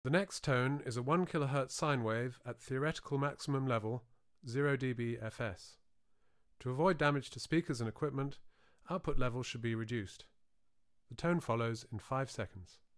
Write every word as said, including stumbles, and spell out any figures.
The next tone is a one kilohertz sine wave at theoretical maximum level, zero decibels F S. To avoid damage to speakers and equipment, output levels should be reduced. The tone follows in five seconds.